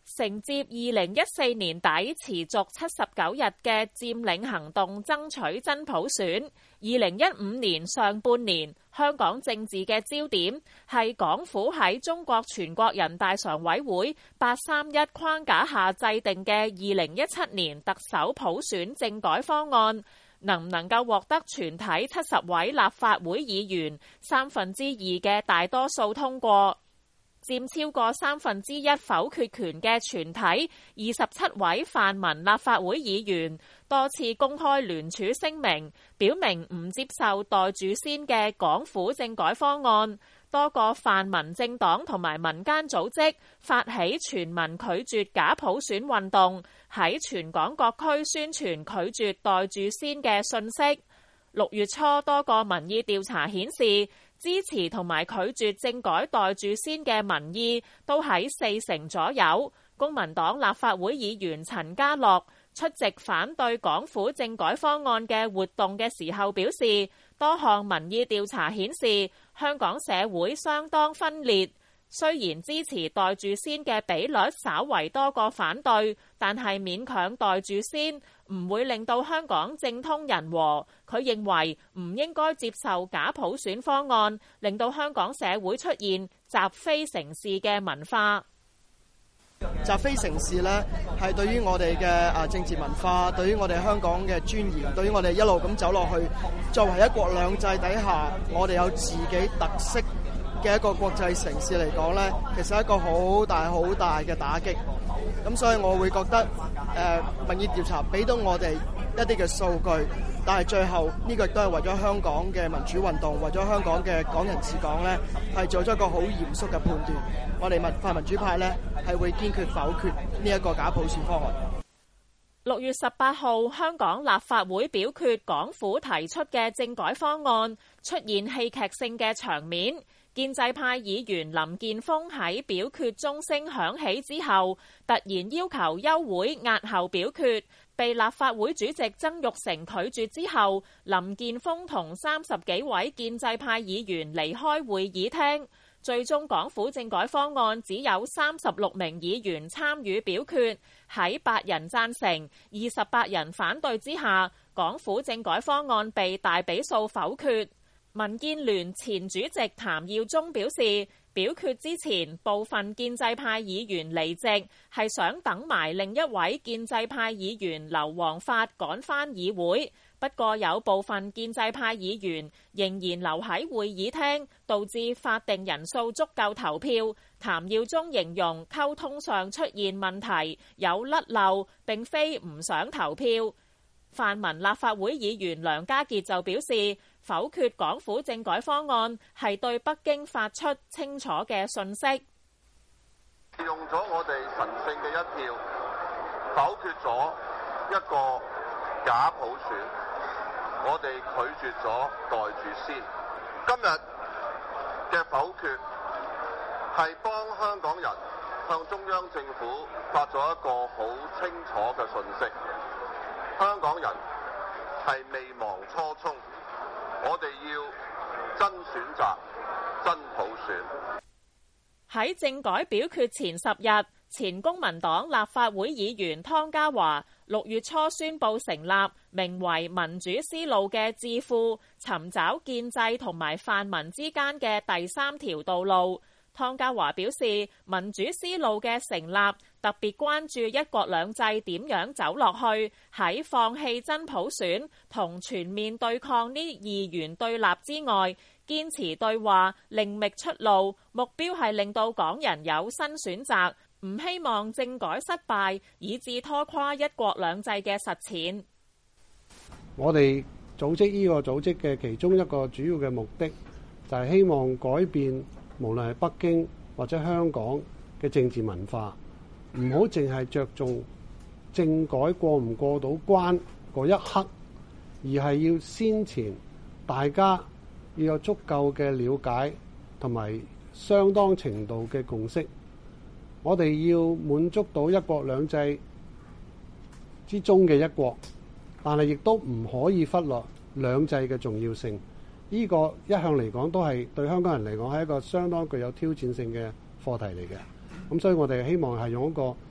承接2014年底持續79日嘅佔領行動，爭取真普選。2015年上半年，香港政治嘅焦點係港府喺中國全國人大常委會831框架下制定嘅2017年特首普選政改方案，能唔能夠獲得全體70位立法會議員2/3嘅大多數通過？佔超過1/3否決權嘅全體27位泛民立法會議員多次公開聯署聲明，表明唔接受袋住先嘅港府政改方案。多個泛民政黨同埋民間組織發起全民拒絕假普選運動，喺全港各區宣傳拒絕袋住先嘅訊息。6月初，多個民意調查顯示，支持同埋拒絕政改袋住先嘅民意都喺40%左右。公民黨立法會議員陳家樂出席反對港府政改方案嘅活動嘅時候表示，多項民意調查顯示香港社會相當分裂。雖然支持袋住先嘅比率稍為多過反對，但係勉強袋住先唔會令到香港政通人和。佢認為唔應該接受假普選方案，令到香港社會出現習非成是嘅文化。 習非成是呢，係對於我哋嘅政治文化，對於我哋香港嘅尊嚴，對於我哋一路咁走落去，作為一國兩制底下，我哋有自己特色嘅一個國際城市嚟講呢，其實係一個好大嘅打擊。咁所以我會覺得民意調查俾到我哋一啲嘅數據，但係最後呢個亦都係為咗香港嘅民主運動，為咗香港嘅港人治港呢，係做咗一個好嚴肅嘅判斷。我哋泛民主派呢，係會堅決否決呢一個假普選方案。 6月18號，香港立法會表決港府提出嘅政改方案，出現戲劇性嘅場面。建制派議員林健鋒喺表決鐘聲響起之後，突然要求休會押後表決，被立法會主席曾鈺成拒絕之後，林健鋒同30幾位建制派議員離開會議廳。最終港府政改方案只有36名議員參與表決，喺8人贊成、28人反對之下，港府政改方案被大比數否決。民建聯前主席譚耀宗表示，表決之前部分建制派議員離席，係想等埋另一位建制派議員劉皇發趕返議會。不過有部分建制派議員仍然留喺會議廳，導致法定人數足夠投票。譚耀宗形容溝通上出現問題，有甩漏，並非唔想投票。泛民立法會議員梁家傑就表示，否決港府政改方案係對北京發出清楚嘅訊息。 用咗我哋神聖嘅一票，否決咗一個假普選，我哋拒絕咗袋住先。今日嘅否決係幫香港人向中央政府發咗一個好清楚嘅訊息。香港人係未忘初衷，我哋要真選擇、真普選。 喺政改表決前10日，前公民黨立法會議員湯家驊6月初宣布成立名為民主思路嘅智庫，尋找建制同埋泛民之間嘅第3條道路。湯家驊表示，民主思路嘅成立特別關注一國兩制點樣走落去，喺放棄真普選同全面對抗呢二元對立之外，堅持對話，另覓出路，目標係令到港人有新選擇，唔希望政改失敗，以致拖垮一國兩制嘅實踐。 我哋組織呢個組織嘅其中一個主要嘅目的，就係希望改變無論係北京或者香港嘅政治文化，唔好淨係着重政改過唔過到關嗰一刻，而係要先前大家要有足夠嘅了解同埋相當程度嘅共識。我哋要滿足到一國兩制之中嘅一國，但係亦都唔可以忽略兩制嘅重要性。呢個一向嚟講都係對香港人嚟講係一個相當具有挑戰性嘅課題嚟嘅。咁所以我哋希望係用一個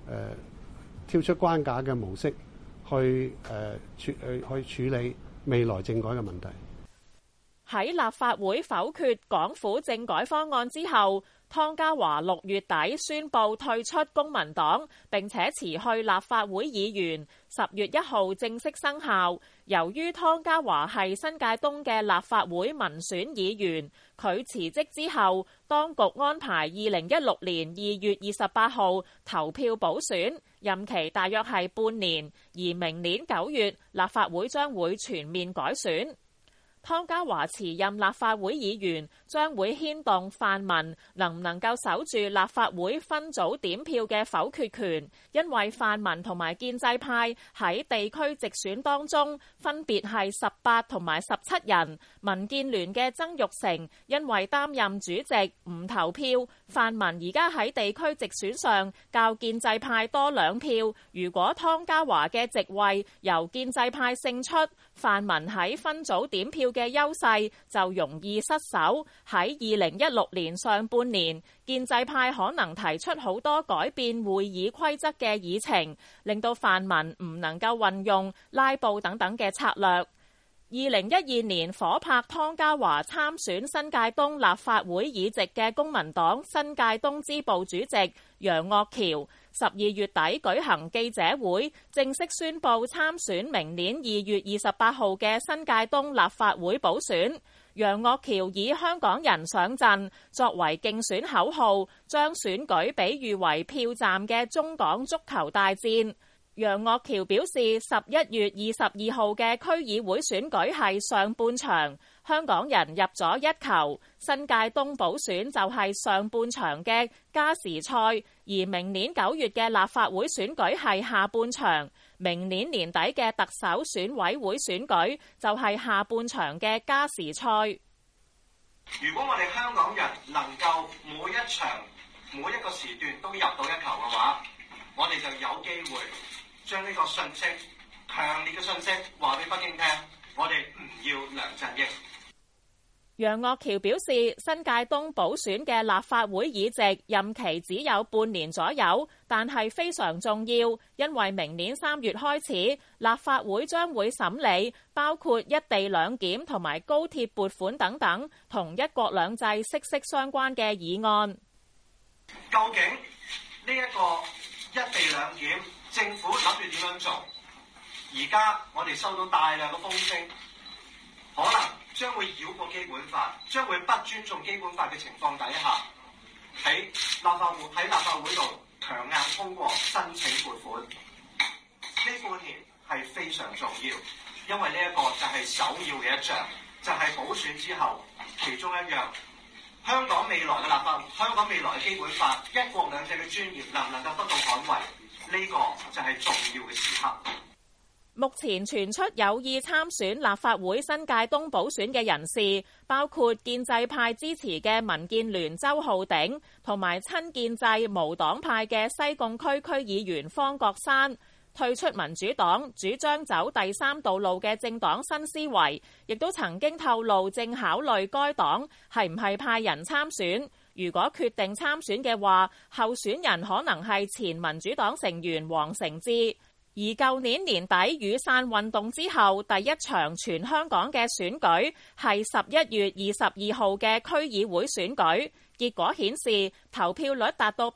跳出關卡嘅模式去處理未來政改嘅問題。 喺立法會否決港府政改方案之後，湯家驊6月底宣布退出公民黨，並且辭去立法會議員，10月1號正式生效。由於湯家驊係新界東嘅立法會民選議員，佢辭職之後，當局安排2016年2月28號投票補選，任期大約係半年，而明年9月立法會將會全面改選。湯家驊辭任立法會議員，將會牽動泛民能唔能夠守住立法會分組點票嘅否決權，因為泛民同埋建制派喺地區直選當中分別係18同埋17人。民建聯嘅曾鈺成因為擔任主席唔投票，泛民而家喺地區直選上較建制派多2票。如果湯家驊嘅席位由建制派勝出，泛民喺分組點票嘅優勢就容易失守。喺2016年上半年，建制派可能提出好多改變會議規則嘅議程，令到泛民唔能夠運用拉布等等嘅策略。2012年火拍湯家驊參選新界東立法會議席嘅公民黨新界東支部主席楊岳橋，12月底舉行記者會，正式宣布參選明年2月28號嘅新界東立法會補選。楊岳橋以香港人上陣作為競選口號，將選舉比喻為票站嘅中港足球大戰。楊岳橋表示，11月22號嘅區議會選舉係上半場，香港人入咗1球，新界東補選就係上半場嘅加時賽，而明年9月嘅立法會選舉係下半場，明年年底嘅特首選委會選舉就係下半場嘅加時賽。 如果我哋香港人能夠每一場每一個時段都入到1球嘅話，我哋就有機會將呢個信息，強烈嘅信息話俾北京聽，我哋唔要梁振英。 楊岳橋表示，新界東補選嘅立法會議席任期只有半年左右，但係非常重要，因為明年3月開始，立法會將會審理包括一地兩檢同埋高鐵撥款等等同一國兩制息息相關嘅議案。 究竟呢一個一地兩檢政府諗住點樣做？而家我哋收到大量嘅風聲，可能將會繞過基本法，將會不尊重基本法嘅情況底下，喺立法會度強硬通過申請撥款。呢半年係非常重要，因為呢一個就係首要嘅一仗，就係補選之後其中一樣。香港未來嘅立法，香港未來嘅基本法，一國兩制嘅尊嚴能唔能夠得到捍衛？呢個就係重要嘅時刻。 目前傳出有意參選立法會新界東補選嘅人士，包括建制派支持嘅民建聯周浩鼎，同埋親建制無黨派嘅西貢區區議員方國珊。退出民主黨，主張走第三道路嘅政黨新思維，亦都曾經透露正考慮該黨係唔係派人參選。如果決定參選嘅話，候選人可能係前民主黨成員黃成智。而舊年年底雨傘運動之後，第一場全香港嘅選舉係11月22號嘅區議會選舉，結果顯示投票率達到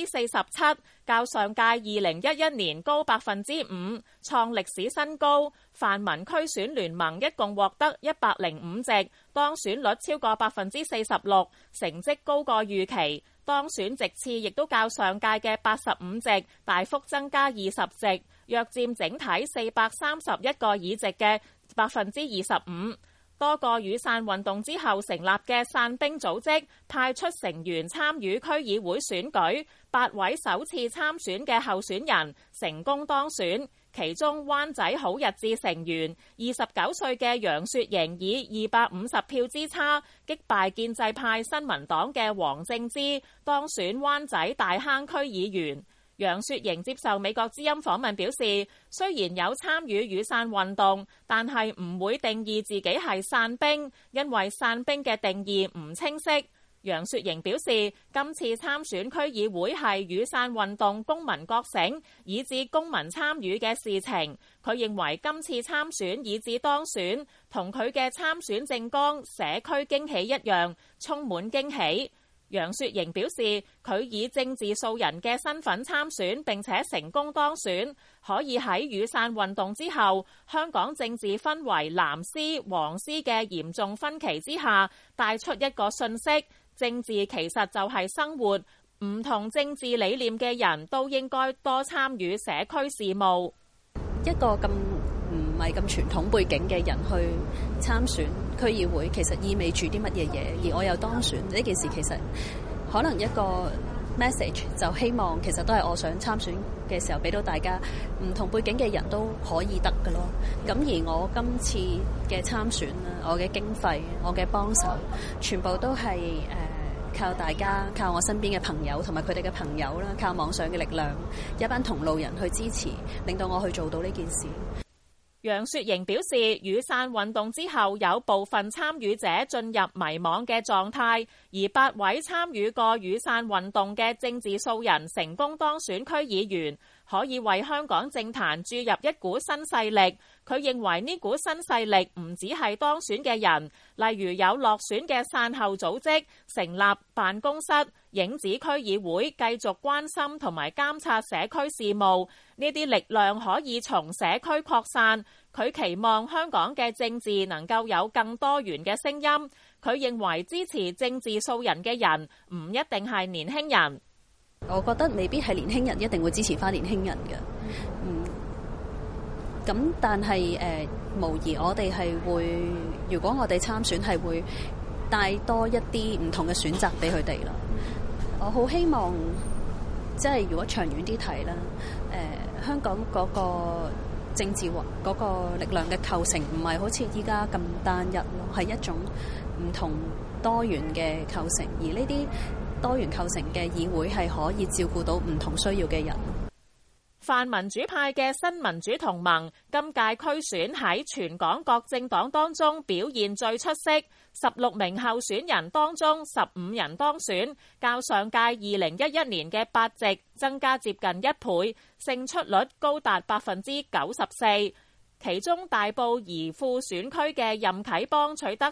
47%，較上屆2011年高5%，創歷史新高。泛民區選聯盟一共獲得105席，當選率超過46%，成績高過預期。當選席次亦都較上屆嘅85席大幅增加20席，約佔整體431個議席嘅25%。多個雨傘運動之後成立嘅傘兵組織派出成員參與區議會選舉，8位首次參選嘅候選人成功當選。其中灣仔好日子成員29歲嘅楊雪盈以250票之差擊敗建制派新民黨嘅黃正之，當選灣仔大坑區議員。楊雪盈接受美國之音訪問表示，雖然有參與雨傘運動，但係唔會定義自己係傘兵，因為傘兵嘅定義唔清晰。 楊雪盈表示，今次參選區議會係雨傘運動公民覺醒，以至公民參與嘅事情。佢認為今次參選以至當選，同佢嘅參選政綱社區驚喜一樣，充滿驚喜。楊雪盈表示，佢以政治素人嘅身份參選並且成功當選，可以喺雨傘運動之後，香港政治分為藍絲、黃絲嘅嚴重分歧之下，帶出一個訊息。政治其實就係生活，唔同政治理念嘅人都應該多參與社區事務。 一個咁唔係咁傳統背景嘅人去參選區議會，其實意味住啲乜嘢嘢？而我又當選呢件事，其實可能一個 message 就希望其實都係我想參選嘅時候俾到大家，唔同背景嘅人都可以得㗎咯。咁而我今次嘅參選啦，我嘅經費、我嘅幫手，全部都係靠大家，靠我身邊嘅朋友同埋佢哋嘅朋友啦，靠網上嘅力量，一班同路人去支持，令到我去做到呢件事。 楊雪盈表示，雨傘運動之後有部分參與者進入迷惘嘅狀態，而8位參與過雨傘運動嘅政治素人成功當選區議員，可以為香港政壇注入一股新勢力。佢認為呢股新勢力唔只係當選嘅人，例如有落選嘅傘後組織成立辦公室，影子區議會繼續關心同埋監察社區事務，呢啲力量可以從社區擴散。佢期望香港嘅政治能夠有更多元嘅聲音。佢認為支持政治素人嘅人唔一定係年輕人。 我覺得未必係年輕人一定會支持翻年輕人嘅，咁但係無疑我哋係會，如果我哋參選係會帶多一啲唔同嘅選擇俾佢哋啦。我好希望即係如果長遠啲睇啦，香港嗰個政治嗰個力量嘅構成唔係好似依家咁單一咯，係一種唔同多元嘅構成，而呢啲多元構成嘅議會係可以照顧到唔同需要嘅人。 泛民主派嘅新民主同盟今屆區選喺全港各政黨當中表現最出色，16名候選人當中15人當選，較上屆2011年嘅8席增加接近1倍，勝出率高達94%。其中大埔怡富選區嘅任啟邦取得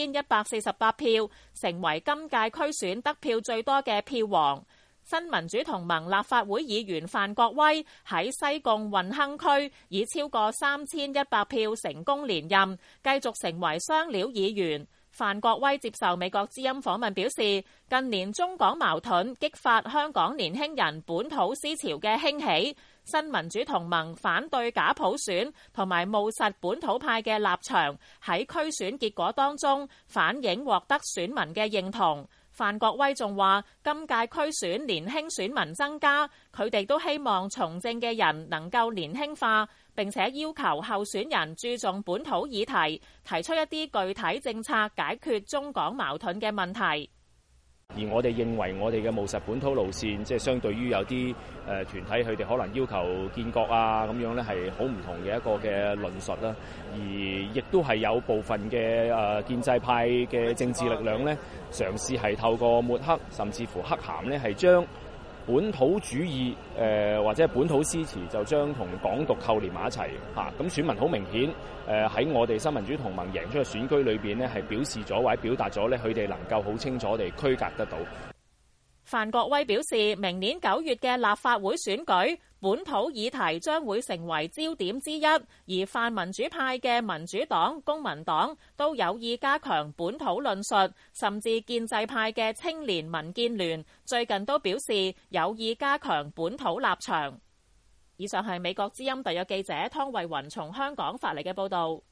4148票，成為今屆區選得票最多嘅票王。新民主同盟立法會議員范國威喺西貢運亨區以超過3100票成功連任，繼續成為雙料議員。范國威接受美國之音訪問表示，近年中港矛盾激發香港年輕人本土思潮嘅興起，新民主同盟反對假普選同埋務實本土派嘅立場喺區選結果當中反映獲得選民嘅認同。范國威仲話，今屆區選年輕選民增加，佢哋都希望從政嘅人能夠年輕化，並且要求候選人注重本土議題，提出一啲具體政策解決中港矛盾嘅問題。 而我哋認為我哋嘅務實本土路線，即係相對於有啲團體佢哋可能要求建國啊咁樣咧，係好唔同嘅一個嘅論述啦。而亦都係有部分嘅建制派嘅政治力量咧，嘗試係透過抹黑甚至乎黑函咧，係將本土主義或者本土思潮就將同港獨扣連埋一齊嚇。咁選民好明顯喺我哋新民主同盟贏出嘅選區裏邊呢，係表示咗或者表達咗咧，佢哋能夠好清楚地區隔得到。 范國威表示，明年9月嘅立法會選舉，本土議題將會成為焦點之一，而泛民主派嘅民主黨、公民黨都有意加強本土論述，甚至建制派嘅青年民建聯最近都表示有意加強本土立場。以上係美國之音特約記者湯慧雲從香港發嚟嘅報導。